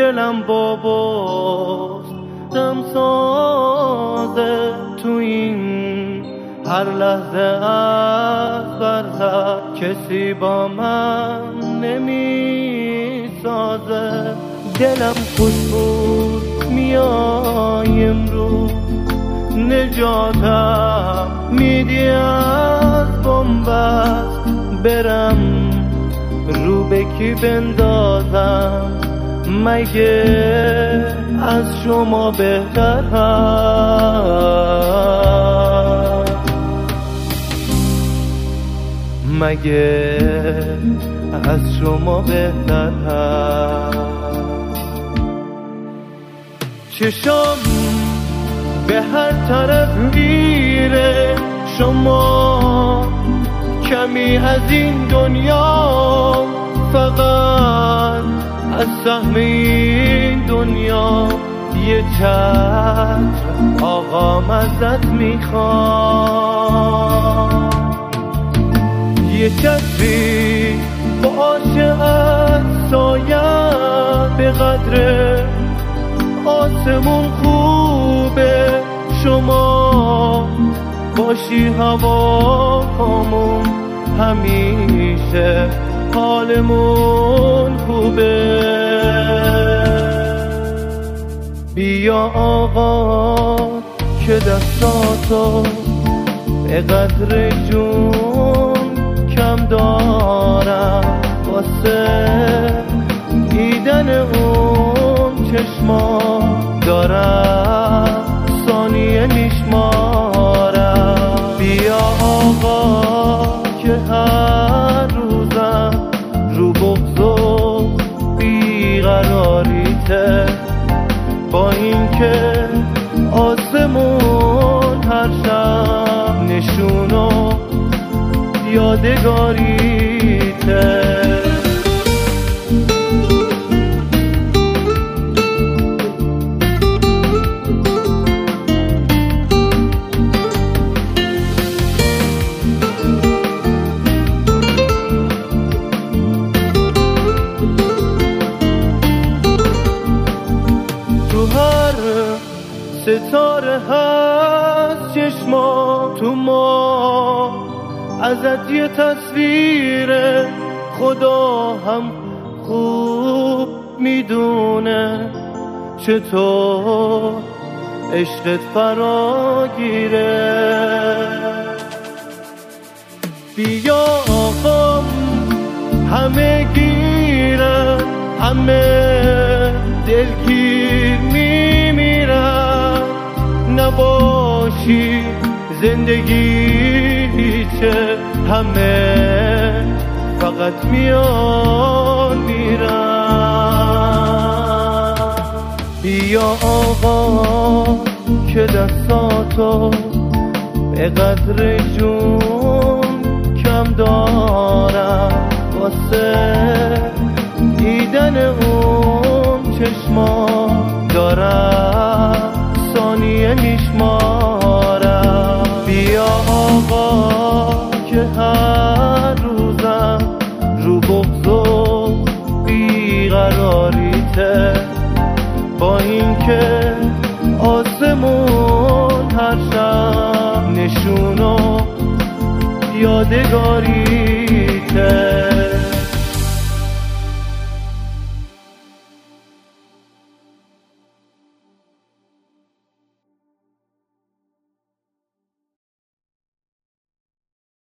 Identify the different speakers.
Speaker 1: دلم باباست دمسازه تو این هر لحظه از برزد کسی با من نمی سازه دلم خوش بود میای امروز نجاتم میدی از بنبست برم رو به کی بندازم مگه از شما بهتر هست مگه از شما بهتر هست چشم به هر طرف میره شما کمی از این دنیا فقط از سهم این دنیا یه چتر آقا ازت میخوام یه چتری باشه از سایه به قدر آسمون خوبه شما باشی هوامون همیشه حالمون خوبه بیا آقا که دستاتو به قدر جون کم دارم واسه دیدن اون چشما دارم ثانیه میشمارم بیا آقا که هر روزم رو بغض و بیقراریته با اینکه آسمون هر شب نشون و یادگاریته ستاره هست چشما تو ما ازت یه تصویر خدا هم خوب میدونه چطور عشقت فراگیره بیا آقام همه گیرن همه دلگیر میمیرن نباشی زندگی چه همه فقط میان میرن بیا آقا که دستاتو به قدر جون کم دارم واسه دیدن اون چشما دارم ثانیه میشمارم بیا آقا که هر روزم رو بغض و بیقراریته با اینکه آسمون هر شب نشون و یادگاری